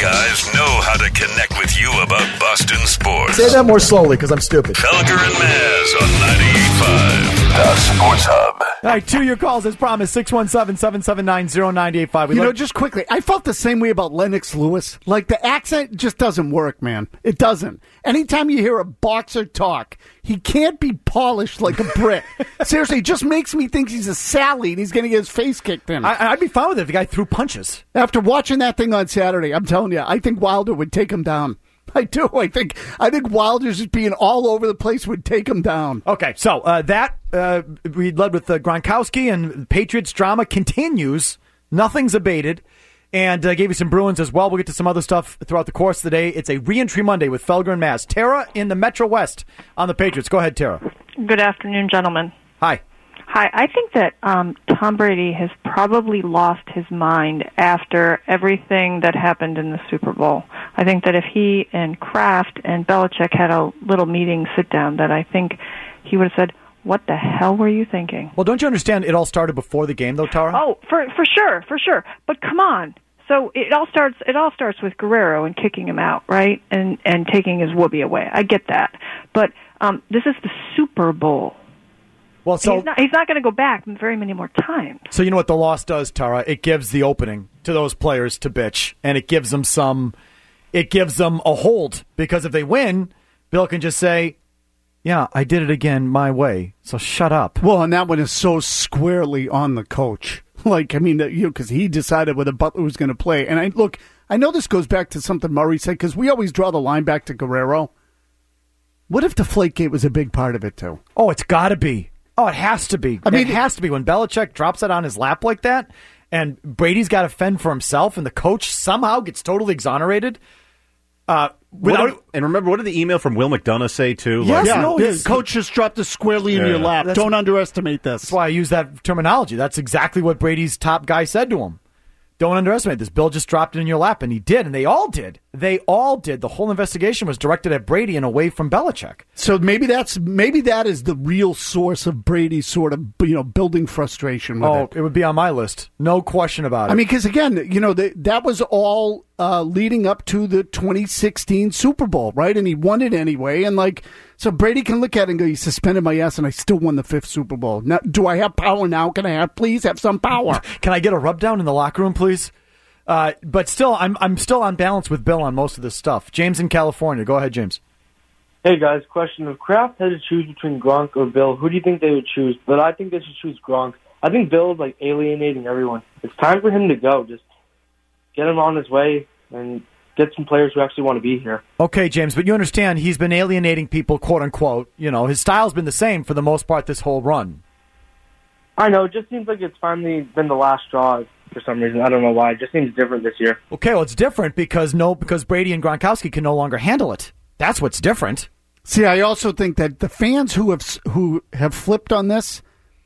guys know how to connect with you about Boston sports. Say that more slowly because I'm stupid. Felger and Maz on 98.5, the Sports Hub. All right, 2 your calls as promised, 617-779-0985. Just quickly, I felt the same way about Lennox Lewis. Like, the accent just doesn't work, man. It doesn't. Anytime you hear a boxer talk, he can't be polished like a brick. Seriously, it just makes me think he's a Sally and he's going to get his face kicked in. I'd be fine with it if the guy threw punches. After watching that thing on Saturday, I'm telling you, I think Wilder would take him down. I do. I think Wilder's just being all over the place would take him down. Okay, so we led with Gronkowski, and the Patriots drama continues. Nothing's abated. And gave you some Bruins as well. We'll get to some other stuff throughout the course of the day. It's a re-entry Monday with Felger and Maz. Tara in the Metro West on the Patriots. Go ahead, Tara. Good afternoon, gentlemen. Hi. Hi. I think that Tom Brady has probably lost his mind after everything that happened in the Super Bowl. I think that if he and Kraft and Belichick had a little meeting, sit down, that I think he would have said, "What the hell were you thinking?" Well, don't you understand it all started before the game, though, Tara? Oh, for sure. But come on. So it all starts with Guerrero and kicking him out, right? And taking his whoopee away. I get that. But this is the Super Bowl. Well, so he's not going to go back very many more times. So you know what the loss does, Tara? It gives the opening to those players to bitch, and it gives them a hold, because if they win, Bill can just say, "Yeah, I did it again my way, so shut up." Well, and that one is so squarely on the coach. Because he decided whether Butler was going to play. And I know this goes back to something Murray said, because we always draw the line back to Guerrero. What if Deflategate was a big part of it, too? Oh, it's got to be. Oh, it has to be. It has to be. When Belichick drops it on his lap like that, and Brady's got to fend for himself, and the coach somehow gets totally exonerated. And remember, what did the email from Will McDonough say, too? Yes, coach just dropped it squarely in your lap. Don't underestimate this. That's why I use that terminology. That's exactly what Brady's top guy said to him. Don't underestimate this. Bill just dropped it in your lap, and he did, and they all did. They all did. The whole investigation was directed at Brady and away from Belichick. So maybe that is the real source of Brady's sort of building frustration with it. It would be on my list. No question about it. I mean, because again, that was all leading up to the 2016 Super Bowl, right? And he won it anyway. And so Brady can look at it and go, "You suspended my ass, and I still won the 5th Super Bowl. Now, do I have power now? Can I please have some power? Can I get a rub down in the locker room, please?" But still, I'm still on balance with Bill on most of this stuff. James in California. Go ahead, James. Hey, guys. Question. If Kraft had to choose between Gronk or Bill, who do you think they would choose? But I think they should choose Gronk. I think Bill is alienating everyone. It's time for him to go. Just get him on his way and get some players who actually want to be here. Okay, James, but you understand he's been alienating people, quote unquote. His style's been the same for the most part this whole run. I know. It just seems like it's finally been the last straw for some reason. I don't know why. It just seems different this year. Okay, well, it's different because Brady and Gronkowski can no longer handle it. That's what's different. See, I also think that the fans who have flipped on this,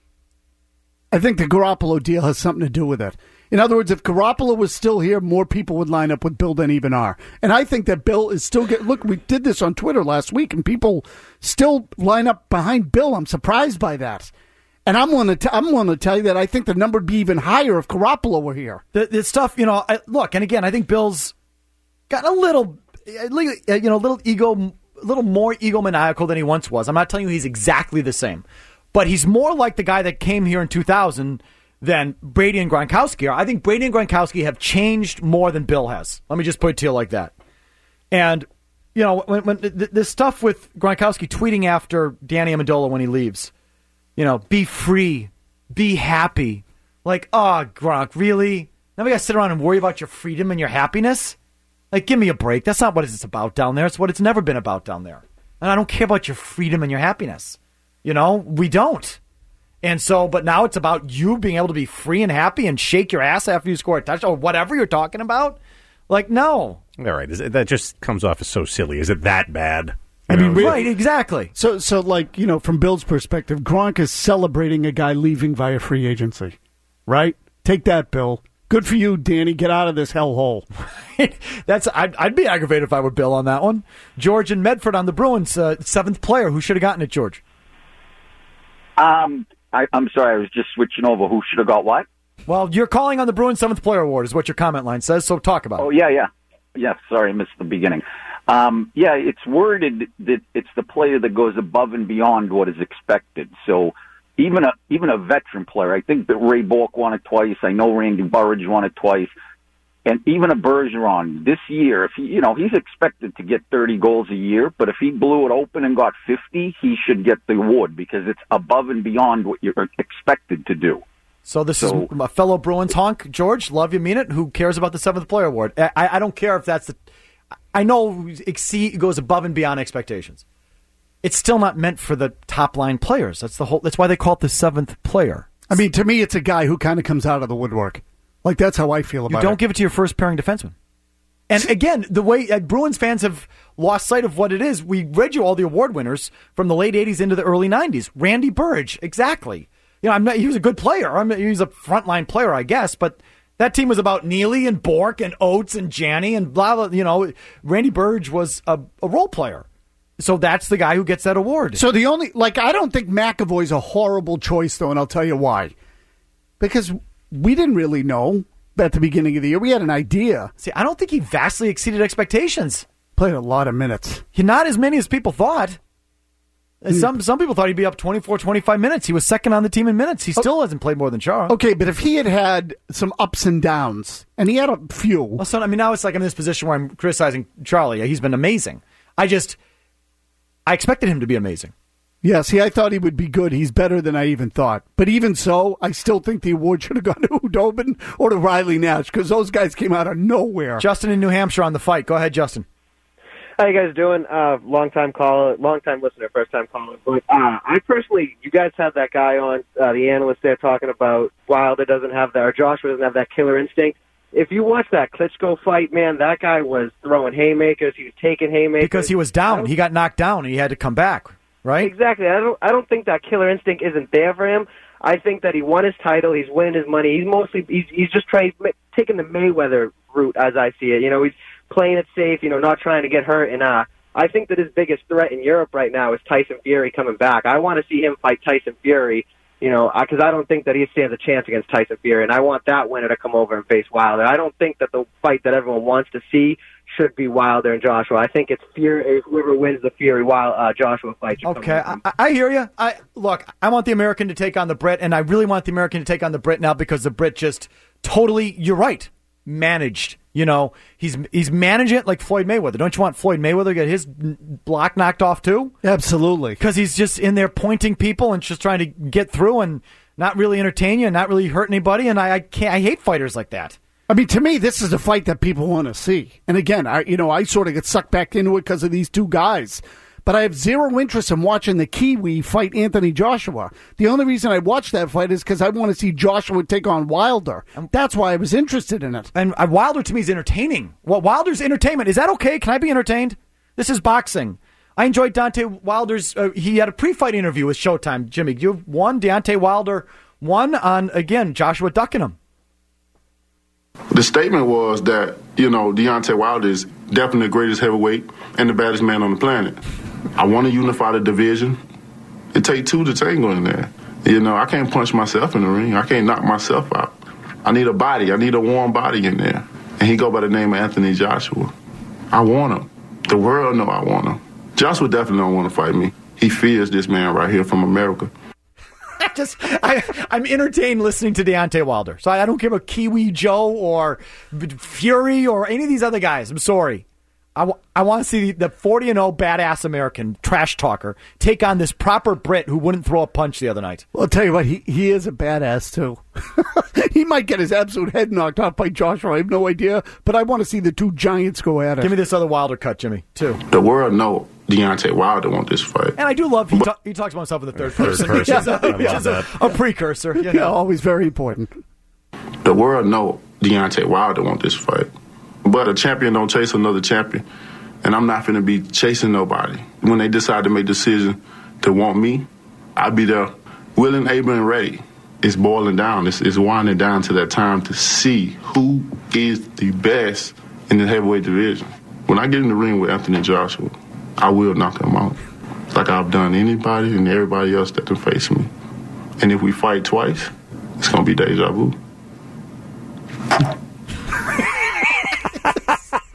I think the Garoppolo deal has something to do with it. In other words, if Garoppolo was still here, more people would line up with Bill than even are. And I think that Bill is still look, we did this on Twitter last week, and people still line up behind Bill. I'm surprised by that. And I'm willing to tell you that I think the number would be even higher if Garoppolo were here. The stuff, look, and again, I think Bill's got a little more egomaniacal than he once was. I'm not telling you he's exactly the same, but he's more like the guy that came here in 2000 than Brady and Gronkowski are. I think Brady and Gronkowski have changed more than Bill has. Let me just put it to you like that. And, when this stuff with Gronkowski tweeting after Danny Amendola when he leaves, be free, be happy. Gronk, really? Now we got to sit around and worry about your freedom and your happiness? Give me a break. That's not what it's about down there. It's what it's never been about down there. And I don't care about your freedom and your happiness. We don't. And so, but now it's about you being able to be free and happy and shake your ass after you score a touchdown or whatever you're talking about. No. All right. That just comes off as so silly. Is it that bad? Right, exactly. So, from Bill's perspective, Gronk is celebrating a guy leaving via free agency, right? Take that, Bill. Good for you, Danny. Get out of this hellhole. I'd be aggravated if I were Bill on that one. George and Medford on the Bruins, 7th player. Who should have gotten it, George? I'm sorry, I was just switching over. Who should have got what? Well, you're calling on the Bruins 7th player award is what your comment line says, so talk about it. Oh, yeah. Yes, sorry, I missed the beginning. Yeah, it's worded that it's the player that goes above and beyond what is expected. So even a veteran player, I think that Ray Bork won it twice. I know Randy Burridge won it twice. And even a Bergeron this year, if he's expected to get 30 goals a year, but if he blew it open and got 50, he should get the award because it's above and beyond what you're expected to do. So this is a fellow Bruins honk, George, love you, mean it, who cares about the 7th player award. I don't care if that's I know it goes above and beyond expectations. It's still not meant for the top line players. That's why they call it the 7th player. I mean, to me, it's a guy who kind of comes out of the woodwork. Like, that's how I feel about it. You don't give it to your first pairing defenseman. And again, the way Bruins fans have lost sight of what it is, we read you all the award winners from the late 80s into the early 90s. Randy Burridge, exactly. He was a good player. He was a frontline player, I guess, but that team was about Neely and Bork and Oates and Janney and blah, blah. Randy Burridge was a role player. So that's the guy who gets that award. So I don't think McAvoy's a horrible choice, though, and I'll tell you why. Because we didn't really know at the beginning of the year. We had an idea. See, I don't think he vastly exceeded expectations. Played a lot of minutes. Not as many as people thought. Some people thought he'd be up 24, 25 minutes. He was second on the team in minutes. He still hasn't played more than Chara. Okay, but if he had some ups and downs, and he had a few. Well, so, now it's like I'm in this position where I'm criticizing Charlie. He's been amazing. I expected him to be amazing. Yeah, see, I thought he would be good. He's better than I even thought. But even so, I still think the award should have gone to Hudobin or to Riley Nash because those guys came out of nowhere. Justin in New Hampshire on the fight. Go ahead, Justin. How you guys doing? Long-time caller, long-time listener, first-time caller. But I personally, you guys have that guy on, the analyst there talking about Wilder doesn't have that, or Joshua doesn't have that killer instinct. If you watch that Klitschko fight, man, that guy was throwing haymakers. He was taking haymakers. Because he was down. He got knocked down, and he had to come back, right? Exactly. I don't think that killer instinct isn't there for him. I think that he won his title. He's winning his money. He's just taking the Mayweather route, as I see it. He's playing it safe, not trying to get hurt. And I think that his biggest threat in Europe right now is Tyson Fury coming back. I want to see him fight Tyson Fury, because I don't think that he stands a chance against Tyson Fury, and I want that winner to come over and face Wilder. I don't think that the fight that everyone wants to see should be Wilder and Joshua. I think it's Fury. Whoever wins the Fury Joshua fight. Okay, I hear you. Look, I want the American to take on the Brit, and I really want the American to take on the Brit now because the Brit just totally, you're right, managed. He's managing it like Floyd Mayweather. Don't you want Floyd Mayweather to get his block knocked off too? Absolutely. Because he's just in there pointing people and just trying to get through and not really entertain you and not really hurt anybody. And I hate fighters like that. I mean, to me, this is a fight that people want to see. And again, I sort of get sucked back into it because of these two guys. But I have zero interest in watching the Kiwi fight Anthony Joshua. The only reason I watch that fight is because I want to see Joshua take on Wilder. That's why I was interested in it. And Wilder, to me, is entertaining. Well, Wilder's entertainment. Is that okay? Can I be entertained? This is boxing. I enjoyed Deontay Wilder's... he had a pre-fight interview with Showtime. Jimmy, you won. Deontay Wilder won on, again, Joshua ducking him. The statement was that, Deontay Wilder is definitely the greatest heavyweight and the baddest man on the planet. I want to unify the division. It takes two to tango in there. I can't punch myself in the ring. I can't knock myself out. I need a body. I need a warm body in there. And he go by the name of Anthony Joshua. I want him. The world know I want him. Joshua definitely don't want to fight me. He fears this man right here from America. I'm entertained listening to Deontay Wilder. So I don't care about Kiwi Joe or Fury or any of these other guys. I'm sorry. I want to see the 40-0 badass American trash talker take on this proper Brit who wouldn't throw a punch the other night. Well, I'll tell you what, he is a badass, too. He might get his absolute head knocked off by Joshua. I have no idea, but I want to see the two giants go at it. Give me this other Wilder cut, Jimmy, too. The world know Deontay Wilder want this fight. And I do love he talks about himself in the third person. Which is a precursor. Yeah, always very important. The world know Deontay Wilder want this fight. But a champion don't chase another champion. And I'm not going to be chasing nobody. When they decide to make a decision to want me, I'll be there willing, able, and ready. It's boiling down. It's winding down to that time to see who is the best in the heavyweight division. When I get in the ring with Anthony Joshua, I will knock him out. It's like I've done anybody and everybody else that can face me. And if we fight twice, it's going to be deja vu.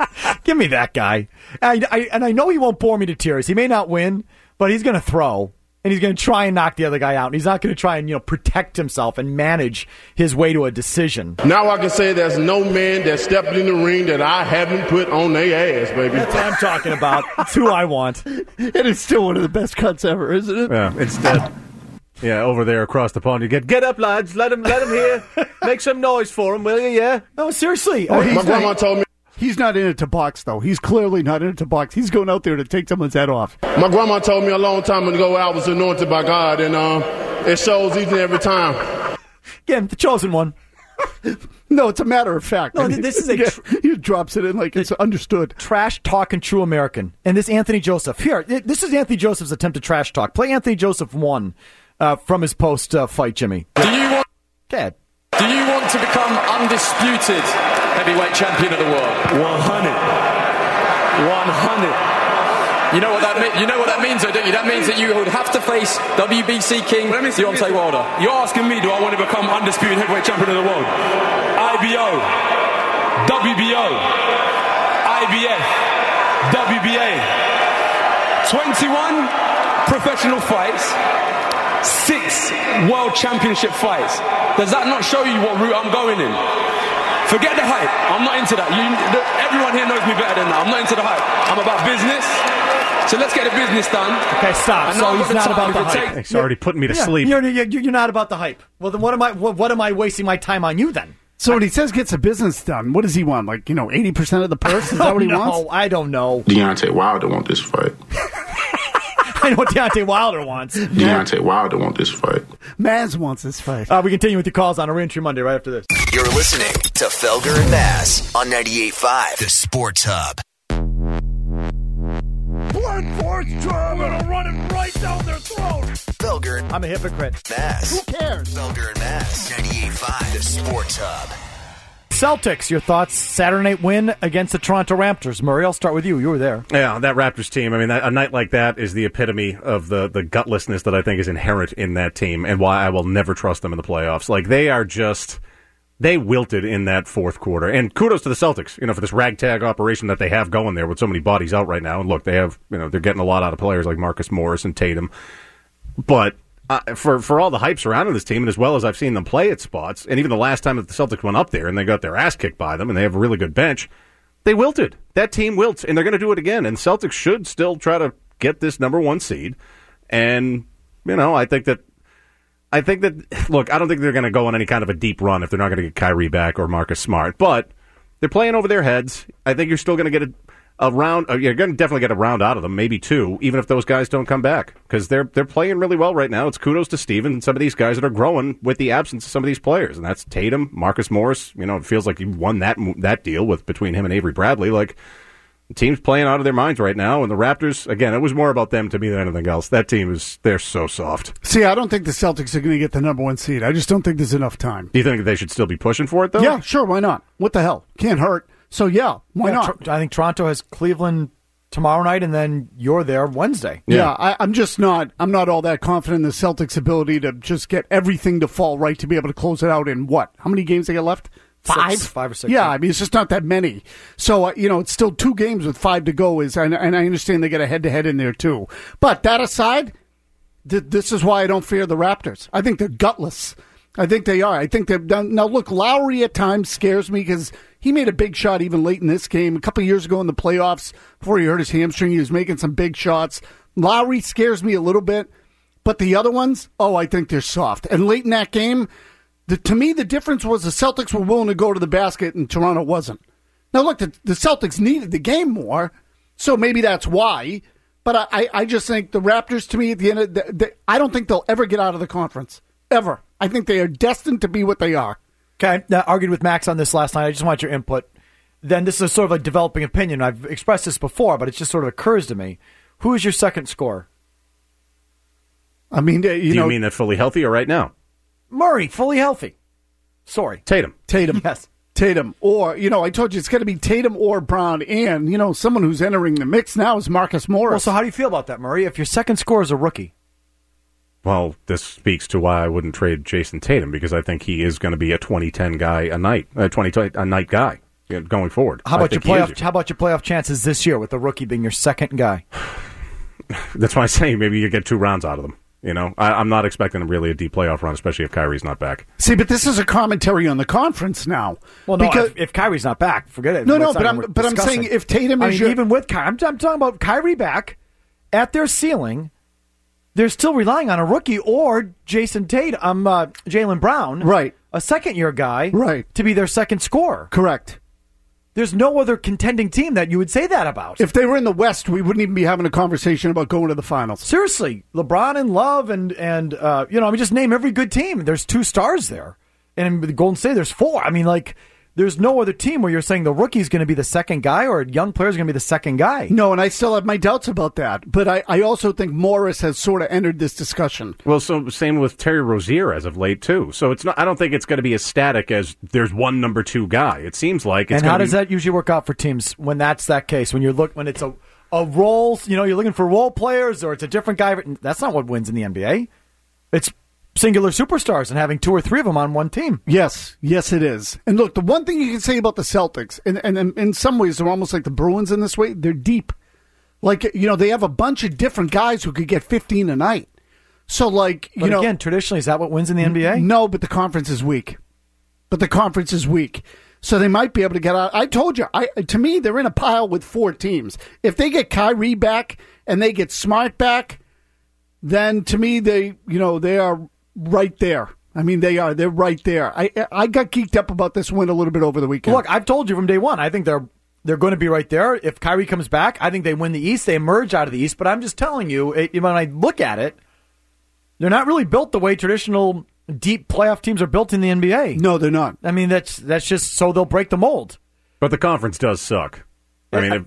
Give me that guy. And I know he won't bore me to tears. He may not win, but he's going to throw. And he's going to try and knock the other guy out. And he's not going to try and, protect himself and manage his way to a decision. Now I can say there's no man that stepped in the ring that I haven't put on their ass, baby. That's what I'm talking about. That's who I want. And it's still one of the best cuts ever, isn't it? Yeah, instead. Yeah, over there across the pond, you get up, lads. Let him hear. Make some noise for him, will you? Yeah. No, seriously. My grandma told me. He's not in it to box, though. He's clearly not in it to box. He's going out there to take someone's head off. My grandma told me a long time ago I was anointed by God, and it shows each and every time. Again, the chosen one. No, it's a matter of fact. No, this is he drops it in like it's understood. Trash talking true American. And this Anthony Joseph. Here, this is Anthony Joseph's attempt at trash talk. Play Anthony Joseph 1 from his post-fight, Jimmy. Do you want to become undisputed heavyweight champion of the world? 100. You know what that means, though, don't you? That means that you would have to face WBC king Deontay Wilder. You're asking me, do I want to become undisputed heavyweight champion of the world? IBO, WBO, IBF, WBA, 21 professional fights, 6 world championship fights. Does that not show you what route I'm going in? Forget the hype. I'm not into that. Everyone here knows me better than that. I'm not into the hype. I'm about business. So let's get the business done. Okay, stop. So he's not about the hype. He's already putting me to sleep. You're not about the hype. Well, then what am I wasting my time on you then? So when he says gets the business done, what does he want? 80% of the purse? Is that what he wants? I don't know. Deontay Wilder want this fight. I know what Deontay Wilder wants. Deontay Wilder want this fight. Maz wants this fight. We continue with your calls on a Reentry Monday right after this. You're listening to Felger and Maz on 98.5 The Sports Hub. Blunt force trauma to run it right down their throat. Felger. I'm a hypocrite. Maz. Who cares? Felger and Maz. 98.5 The Sports Hub. Celtics, your thoughts? Saturday night win against the Toronto Raptors. Murray, I'll start with you. You were there. Yeah, that Raptors team. I mean, a night like that is the epitome of the gutlessness that I think is inherent in that team and why I will never trust them in the playoffs. They wilted in that fourth quarter. And kudos to the Celtics, for this ragtag operation that they have going there with so many bodies out right now. And look, they have, they're getting a lot out of players like Marcus Morris and Tatum. But for all the hype surrounding this team, and as well as I've seen them play at spots, and even the last time that the Celtics went up there and they got their ass kicked by them, and they have a really good bench, they wilted. That team wilts, and they're going to do it again. And Celtics should still try to get this number 1 seed. And, I think that, look, I don't think they're going to go on any kind of a deep run if they're not going to get Kyrie back or Marcus Smart. But they're playing over their heads. I think you're still going to get a round. You're going to definitely get a round out of them, maybe 2, even if those guys don't come back, because they're playing really well right now. It's kudos to Steven and some of these guys that are growing with the absence of some of these players, and that's Tatum, Marcus Morris. It feels like he won that deal between him and Avery Bradley. Like, the team's playing out of their minds right now, and the Raptors, again, it was more about them to me than anything else. That team they're so soft. See, I don't think the Celtics are going to get the number 1 seed. I just don't think there's enough time. Do you think they should still be pushing for it, though? Yeah, sure, why not? What the hell? Can't hurt. So, why not? I think Toronto has Cleveland tomorrow night, and then you're there Wednesday. Yeah, I'm not all that confident in the Celtics' ability to just get everything to fall right to be able to close it out in what? How many games they got left? 5? 5 or 6. Yeah, I mean, it's just not that many. So, it's still 2 games with 5 to go, and I understand they get a head-to-head in there, too. But that aside, this is why I don't fear the Raptors. I think they're gutless. I think they are. I think they're done. Now, look, Lowry at times scares me because he made a big shot even late in this game. A couple of years ago in the playoffs, before he hurt his hamstring, he was making some big shots. Lowry scares me a little bit. But the other ones, I think they're soft. And late in that game, to me, the difference was the Celtics were willing to go to the basket and Toronto wasn't. Now, look, the Celtics needed the game more, so maybe that's why. But I just think the Raptors, to me, at the end of I don't think they'll ever get out of the conference. Ever. I think they are destined to be what they are. Okay. I argued with Max on this last night. I just want your input. Then this is sort of a developing opinion. I've expressed this before, but it just sort of occurs to me. Who is your second scorer? I mean, Do you mean that fully healthy or right now? Murray, fully healthy. Sorry. Tatum. Yes. Tatum. Or, I told you it's going to be Tatum or Brown. And, someone who's entering the mix now is Marcus Morris. Well, so how do you feel about that, Murray? If your second scorer is a rookie? Well, this speaks to why I wouldn't trade Jason Tatum, because I think he is going to be a 20-10 guy a night guy. going forward. How about your playoff chances this year with the rookie being your second guy? That's why I say maybe you get 2 rounds out of them. I'm not expecting really a deep playoff run, especially if Kyrie's not back. See, but this is a commentary on the conference now. Well, no, if Kyrie's not back, forget it. No, but I'm saying if Tatum is even with Kyrie, I'm talking about Kyrie back at their ceiling, they're still relying on a rookie or Jaylen Brown, right, a second-year guy, right, to be their second scorer. Correct. There's no other contending team that you would say that about. If they were in the West, we wouldn't even be having a conversation about going to the finals. Seriously, LeBron and Love and just name every good team. There's 2 stars there. And with Golden State, there's 4. I mean, there's no other team where you're saying the rookie's going to be the second guy or a young player's going to be the second guy. No, and I still have my doubts about that. But I also think Morris has sort of entered this discussion. Well, so same with Terry Rozier as of late, too. So it's not. I don't think it's going to be as static as there's one number 2 guy. It seems like it's. And how does that usually work out for teams when that's that case? When it's a role, you're looking for role players or it's a different guy. That's not what wins in the NBA. It's singular superstars and having 2 or 3 of them on one team. Yes, it is. And look, the one thing you can say about the Celtics, and in some ways they're almost like the Bruins in this way, they're deep. They have a bunch of different guys who could get 15 a night. So, again, traditionally, is that what wins in the NBA? No, but the conference is weak. So they might be able to get out. I told you, to me, they're in a pile with 4 teams. If they get Kyrie back and they get Smart back, then to me, they are right there. I mean, they are. They're right there. I got geeked up about this win a little bit over the weekend. Look, I've told you from day one, I think they're going to be right there. If Kyrie comes back, I think they win the East. They emerge out of the East. But I'm just telling you, when I look at it, they're not really built the way traditional deep playoff teams are built in the NBA. No, they're not. I mean, that's just so they'll break the mold. But the conference does suck. I mean,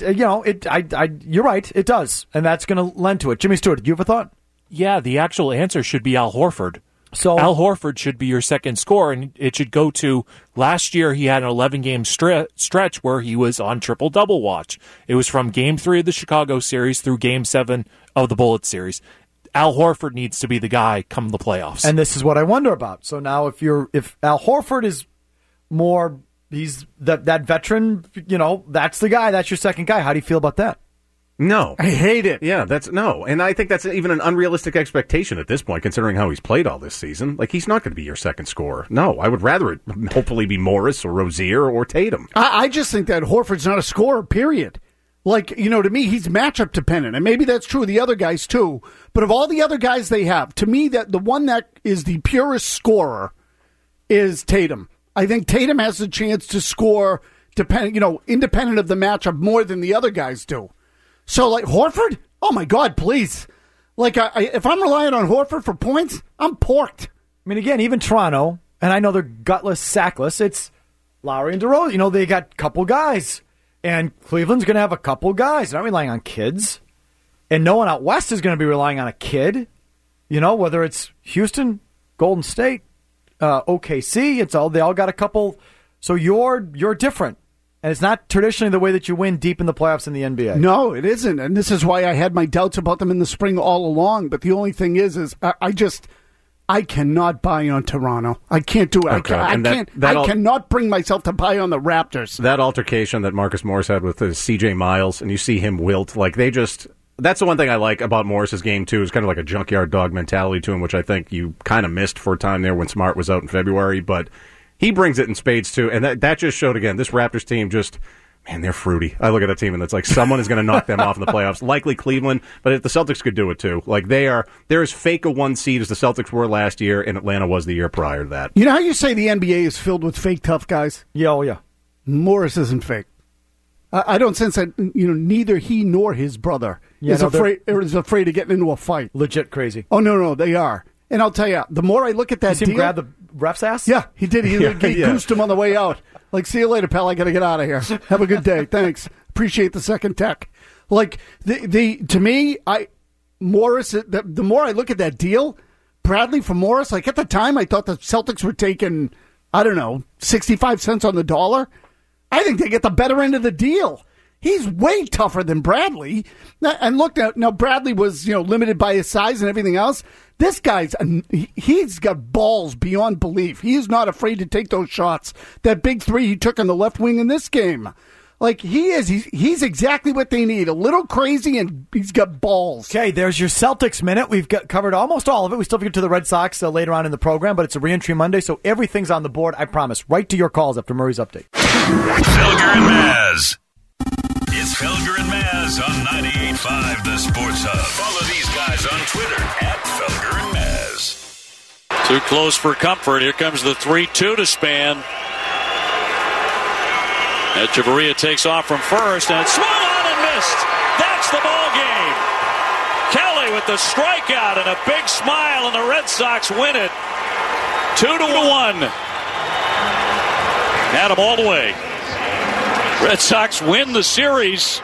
you're right. It does, and that's going to lend to it. Jimmy Stewart, do you have a thought? Yeah, the actual answer should be Al Horford. So Al Horford should be your second scorer, and it should go to last year. He had an 11-game stretch where he was on triple-double watch. It was from Game 3 of the Chicago series through Game 7 of the Bullets series. Al Horford needs to be the guy come the playoffs. And this is what I wonder about. So now if Al Horford is more, he's that veteran, that's the guy, that's your second guy. How do you feel about that? No. I hate it. Yeah, and I think that's even an unrealistic expectation at this point, considering how he's played all this season. He's not going to be your second scorer. No, I would rather it hopefully be Morris or Rozier or Tatum. I just think that Horford's not a scorer, period. To me, he's matchup dependent, and maybe that's true of the other guys too. But of all the other guys they have, to me, that the one that is the purest scorer is Tatum. I think Tatum has a chance to score, independent of the matchup, more than the other guys do. So, Horford, oh my God, please! If I'm relying on Horford for points, I'm porked. I mean, again, even Toronto, and I know they're gutless, sackless. It's Lowry and DeRozan. They got a couple guys. And Cleveland's going to have a couple guys. They're not relying on kids. And no one out west is going to be relying on a kid. Whether it's Houston, Golden State, OKC, they all got a couple. So you're different. And it's not traditionally the way that you win deep in the playoffs in the NBA. No, it isn't. And this is why I had my doubts about them in the spring all along. But the only thing is I cannot buy on Toronto. I can't do it. Okay. I cannot bring myself to buy on the Raptors. That altercation that Marcus Morris had with C.J. Miles, and you see him wilt, that's the one thing I like about Morris's game, too, is kind of like a junkyard dog mentality to him, which I think you kind of missed for a time there when Smart was out in February, but he brings it in spades, too, and that just showed, again, this Raptors team man, they're fruity. I look at a team and it's someone is going to knock them off in the playoffs. Likely Cleveland, but if the Celtics could do it too. They're as fake a 1 seed as the Celtics were last year, and Atlanta was the year prior to that. You know how you say the NBA is filled with fake tough guys? Yeah, oh yeah. Morris isn't fake. I don't sense that. Neither he nor his brother is afraid of getting into a fight. Legit crazy. Oh no, they are. And I'll tell you, the more I look at that deal, grab the ref's ass. Yeah, he did. He goosed him on the way out. See you later, pal. I got to get out of here. Have a good day. Thanks. Appreciate the second tech. To me, Morris. The more I look at that deal, Bradley for Morris. At the time, I thought the Celtics were taking, 65 cents on the dollar. I think they get the better end of the deal. He's way tougher than Bradley. And look, now Bradley was limited by his size and everything else. This he's got balls beyond belief. He is not afraid to take those shots. That big three he took on the left wing in this game. Like, he's exactly what they need. A little crazy, and he's got balls. Okay, there's your Celtics minute. We've covered almost all of it. We still have to get to the Red Sox later on in the program, but it's a reentry Monday, so everything's on the board, I promise. Right to your calls after Murray's update. Felger and Maz. It's Felger and Maz on 98.5 The Sports Hub. Follow these guys on Twitter @Felger and Maz. Too close for comfort. Here comes the 3-2 to Span. Echeverria takes off from first, and it's swung on and missed. That's the ball game. Kelly with the strikeout and a big smile, and the Red Sox win it 2-1. Had them all the way. Red Sox win the series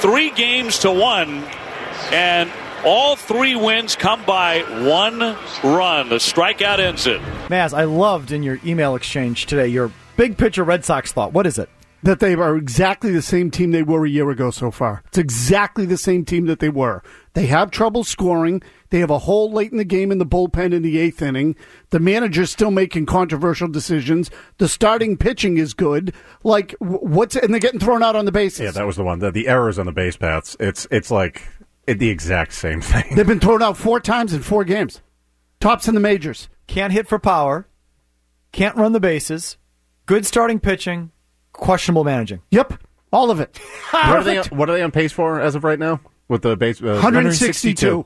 3-1, and all 3 wins come by 1 run. The strikeout ends it. Maz, I loved in your email exchange today your big picture Red Sox thought. What is it? That they are exactly the same team they were a year ago so far. It's exactly the same team that they were. They have trouble scoring. They have a hole late in the game in the bullpen in the 8th inning. The manager's still making controversial decisions. The starting pitching is good. Like, and they're getting thrown out on the bases. Yeah, that was the one. The errors on the base paths. It's like the exact same thing. They've been thrown out 4 times in 4 games. Tops in the majors. Can't hit for power. Can't run the bases. Good starting pitching. Questionable managing. Yep, all of it. What are they on pace for as of right now? With the base 162.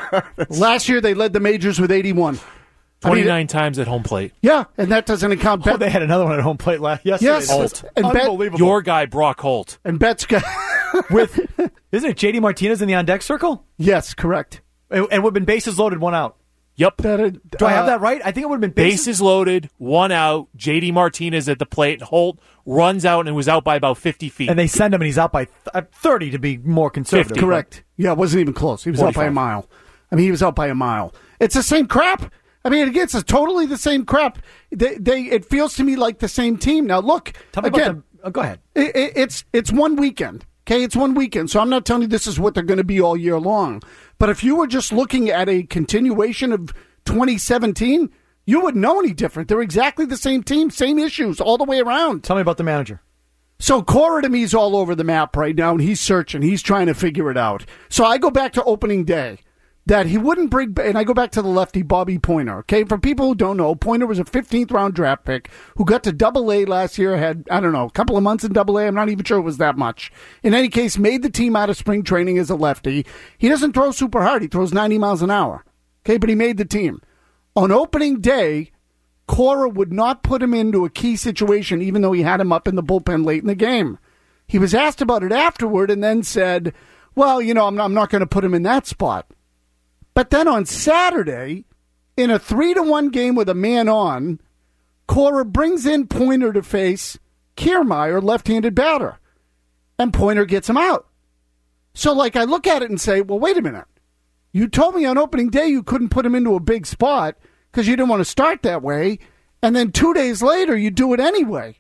Last year they led the majors with 81. 29 times at home plate. Yeah, and that doesn't account. They had another one at home plate yesterday. Yes, Holt. and Unbelievable. Your guy Brock Holt. And Betts got with isn't it JD Martinez in the on deck circle? Yes, correct. And would have been bases loaded, 1 out. Yep. Do I have that right? I think it would have been bases loaded, 1 out. JD Martinez at the plate. Holt runs out and was out by about 50 feet. And they send him, and he's out by 30 to be more conservative. 50. Correct. Yeah, it wasn't even close. He was 45. Out by a mile. He was out by a mile. It's the same crap. It's totally the same crap. It feels to me like the same team. Now, look. Tell me again, about go ahead. It's one weekend. Okay, it's one weekend, so I'm not telling you this is what they're going to be all year long. But if you were just looking at a continuation of 2017, you wouldn't know any different. They're exactly the same team, same issues all the way around. Tell me about the manager. So Cora, to me, is all over the map right now, and he's searching. He's trying to figure it out. So I go back to opening day. That he wouldn't bring, and I go back to the lefty, Bobby Pointer. Okay, for people who don't know, Pointer was a 15th round draft pick who got to Double-A last year, had, a couple of months in Double-A. I'm not even sure it was that much. In any case, made the team out of spring training as a lefty. He doesn't throw super hard. He throws 90 miles an hour. Okay, but he made the team. On opening day, Cora would not put him into a key situation, even though he had him up in the bullpen late in the game. He was asked about it afterward and then said, well, I'm not going to put him in that spot. But then on Saturday, in a 3-1 game with a man on, Cora brings in Pointer to face Kiermaier, left-handed batter. And Pointer gets him out. So, I look at it and say, well, wait a minute. You told me on opening day you couldn't put him into a big spot because you didn't want to start that way. And then 2 days later, you do it anyway.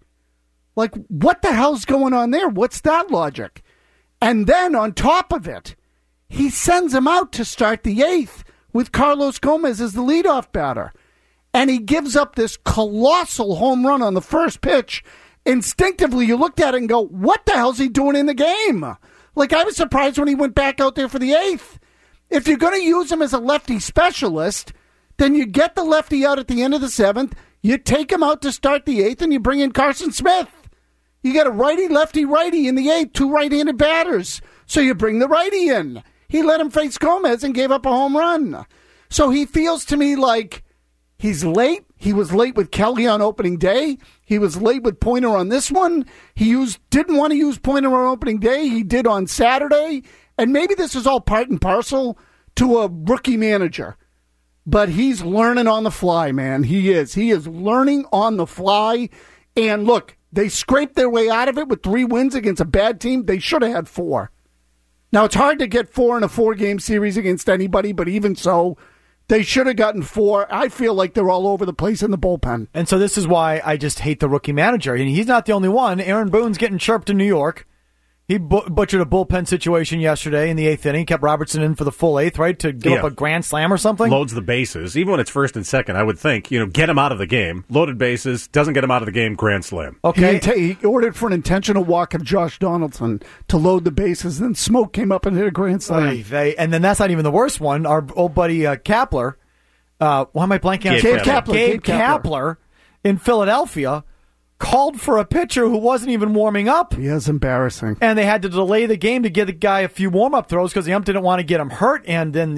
What the hell's going on there? What's that logic? And then on top of it, he sends him out to start the 8th with Carlos Gomez as the leadoff batter. And he gives up this colossal home run on the first pitch. Instinctively, you looked at it and go, what the hell's he doing in the game? I was surprised when he went back out there for the 8th. If you're going to use him as a lefty specialist, then you get the lefty out at the end of the 7th, you take him out to start the 8th, and you bring in Carson Smith. You got a righty, lefty, righty in the 8th, 2 right-handed batters. So you bring the righty in. He let him face Gomez and gave up a home run. So he feels to me like he's late. He was late with Kelly on opening day. He was late with Pointer on this one. He didn't want to use Pointer on opening day. He did on Saturday. And maybe this is all part and parcel to a rookie manager. But he's learning on the fly, man. He is. He is learning on the fly. And look, they scraped their way out of it with 3 wins against a bad team. They should have had 4. Now, it's hard to get 4 in a 4-game series against anybody, but even so, they should have gotten 4. I feel like they're all over the place in the bullpen. And so this is why I just hate the rookie manager. And he's not the only one. Aaron Boone's getting chirped in New York. He butchered a bullpen situation yesterday in the 8th inning. Kept Robertson in for the full 8th, right, to give up a grand slam or something. Loads the bases. Even when it's first and second, I would think, get him out of the game. Loaded bases, doesn't get him out of the game, grand slam. Okay. He ordered for an intentional walk of Josh Donaldson to load the bases, then Smoke came up and hit a grand slam. And then that's not even the worst one. Our old buddy Kapler, why am I blanking on Gabe Kapler in Philadelphia called for a pitcher who wasn't even warming up. Yeah, it's embarrassing. And they had to delay the game to give the guy a few warm-up throws because the ump didn't want to get him hurt. And then,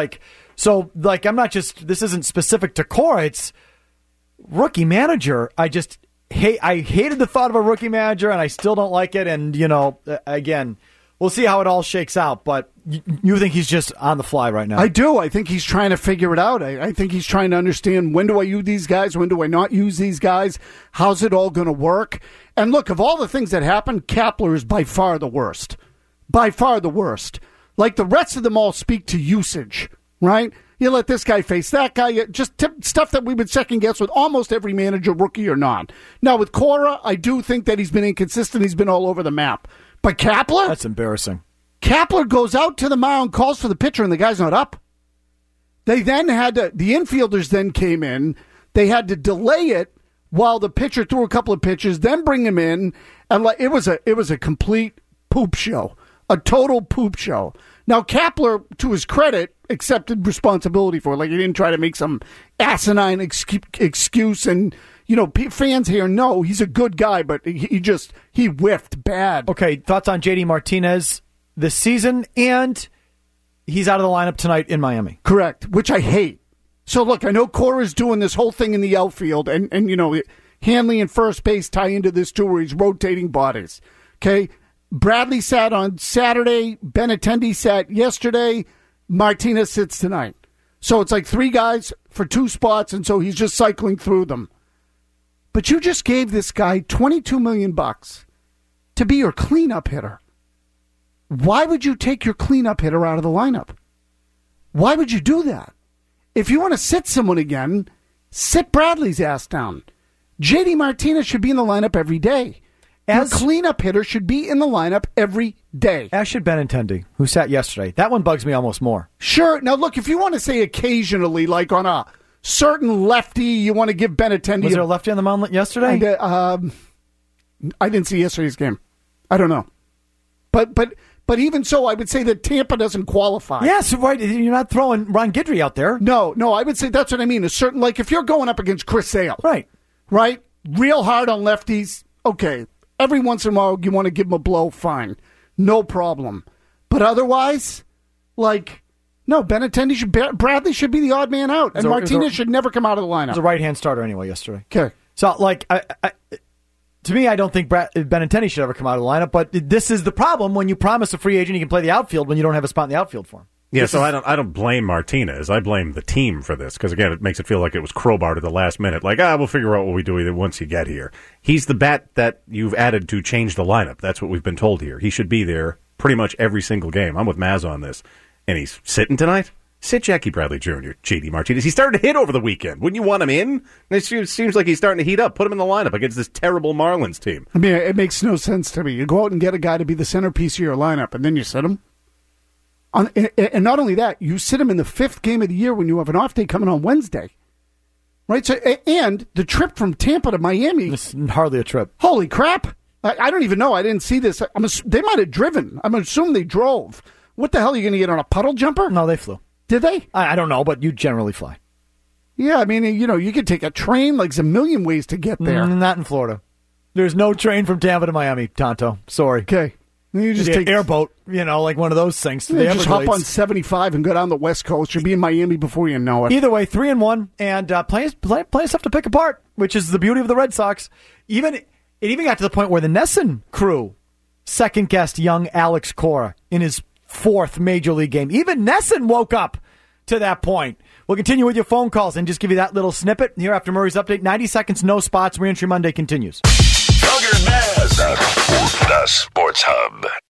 I'm not just, this isn't specific to Cora, it's rookie manager. I hated the thought of a rookie manager, and I still don't like it. And, again, we'll see how it all shakes out. But you think he's just on the fly right now? I do. I think he's trying to figure it out. I think he's trying to understand, when do I use these guys? When do I not use these guys? How's it all going to work? And look, of all the things that happened, Kapler is by far the worst. By far the worst. Like, the rest of them all speak to usage, right? You let this guy face that guy. Just stuff that we would second guess with almost every manager, rookie or not. Now, with Cora, I do think that he's been inconsistent. He's been all over the map. But Kapler? That's embarrassing. Kapler goes out to the mound, calls for the pitcher, and the guy's not up. They then the infielders then came in. They had to delay it while the pitcher threw a couple of pitches, then bring him in. And it was a complete poop show, a total poop show. Now, Kapler, to his credit, accepted responsibility for it. Like, he didn't try to make some asinine excuse. And, fans here know he's a good guy, but he whiffed bad. Okay, thoughts on JD Martinez this season, and he's out of the lineup tonight in Miami. Correct, which I hate. So, look, I know Cora's doing this whole thing in the outfield, and Hanley and first base tie into this too, where he's rotating bodies. Okay, Bradley sat on Saturday, Benintendi sat yesterday, Martinez sits tonight. So it's like 3 guys for 2 spots, and so he's just cycling through them. But you just gave this guy $22 million to be your cleanup hitter. Why would you take your cleanup hitter out of the lineup? Why would you do that? If you want to sit someone again, sit Bradley's ass down. JD Martinez should be in the lineup every day. Your cleanup hitter should be in the lineup every day. As should Benintendi, who sat yesterday. That one bugs me almost more. Sure. Now, look, if you want to say occasionally, like on a certain lefty, you want to give Benintendi... Was there a lefty on the mound yesterday? I didn't see yesterday's game. I don't know. But even so, I would say that Tampa doesn't qualify. Yes, right. You're not throwing Ron Guidry out there. No, I would say that's what I mean. A certain, like, if you're going up against Chris Sale. Right. Real hard on lefties, okay. Every once in a while, you want to give him a blow, fine. No problem. But otherwise, no, Benintendi Bradley should be the odd man out. And Martinez should never come out of the lineup. He was a right-hand starter anyway yesterday. Okay. So, to me, I don't think Benintendi should ever come out of the lineup, but this is the problem when you promise a free agent he can play the outfield when you don't have a spot in the outfield for him. Yeah, so I don't blame Martinez. I blame the team for this because, again, it makes it feel like it was crowbarred at the last minute. Like, we'll figure out what we do with it once you get here. He's the bat that you've added to change the lineup. That's what we've been told here. He should be there pretty much every single game. I'm with Maz on this. And he's sitting tonight? Sit Jackie Bradley Jr., J.D. Martinez. He started to hit over the weekend. Wouldn't you want him in? It seems like he's starting to heat up. Put him in the lineup against this terrible Marlins team. I mean, it makes no sense to me. You go out and get a guy to be the centerpiece of your lineup, and then you sit him. And not only that, you sit him in the 5th game of the year when you have an off day coming on Wednesday. Right? So, and the trip from Tampa to Miami. It's hardly a trip. Holy crap. I don't even know. I didn't see this. They might have driven. I'm assuming they drove. What the hell are you going to get on a puddle jumper? No, they flew. Did they? I don't know, but you generally fly. Yeah, I mean, you could take a train. Like, there's a million ways to get there. Not in Florida. There's no train from Tampa to Miami, Tonto. Sorry. Okay. You just take airboat, like one of those things. You just hop on 75 and go down the West Coast. You'll be in Miami before you know it. Either way, 3-1, and plenty of stuff to pick apart, which is the beauty of the Red Sox. It even got to the point where the Nesson crew second-guessed young Alex Cora in his 4th Major League game. Even Nesson woke up to that point. We'll continue with your phone calls and just give you that little snippet here after Murray's update. 90 seconds, no spots. Reentry Monday continues. Felger and Maz, the Sports Hub.